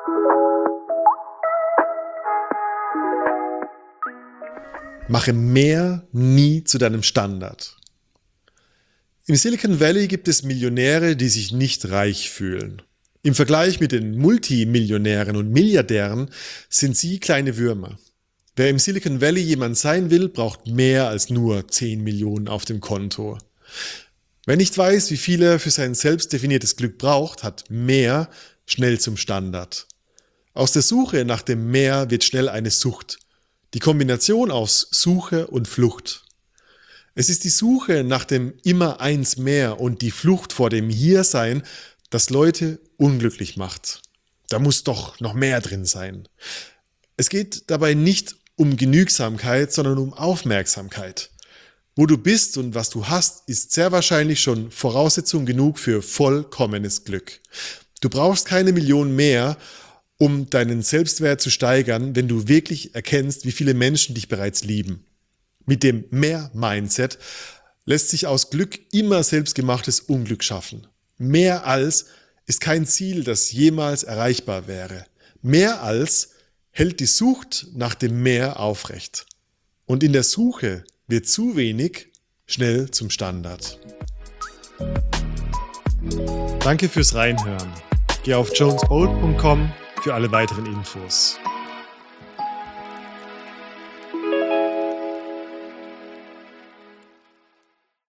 Mache mehr nie zu deinem Standard. Im Silicon Valley gibt es Millionäre, die sich nicht reich fühlen. Im Vergleich mit den Multimillionären und Milliardären sind sie kleine Würmer. Wer im Silicon Valley jemand sein will, braucht mehr als nur 10 Millionen auf dem Konto. Wer nicht weiß, wie viel er für sein selbst definiertes Glück braucht, hat mehr schnell zum Standard. Aus der Suche nach dem Mehr wird schnell eine Sucht. Die Kombination aus Suche und Flucht. Es ist die Suche nach dem immer eins mehr und die Flucht vor dem Hiersein, das Leute unglücklich macht. Da muss doch noch mehr drin sein. Es geht dabei nicht um Genügsamkeit, sondern um Aufmerksamkeit. Wo du bist und was du hast, ist sehr wahrscheinlich schon Voraussetzung genug für vollkommenes Glück. Du brauchst keine Million mehr, um deinen Selbstwert zu steigern, wenn du wirklich erkennst, wie viele Menschen dich bereits lieben. Mit dem Mehr-Mindset lässt sich aus Glück immer selbstgemachtes Unglück schaffen. Mehr als ist kein Ziel, das jemals erreichbar wäre. Mehr als hält die Sucht nach dem Mehr aufrecht. Und in der Suche wird zu wenig schnell zum Standard. Danke fürs Reinhören. Geh auf jonesbold.com für alle weiteren Infos.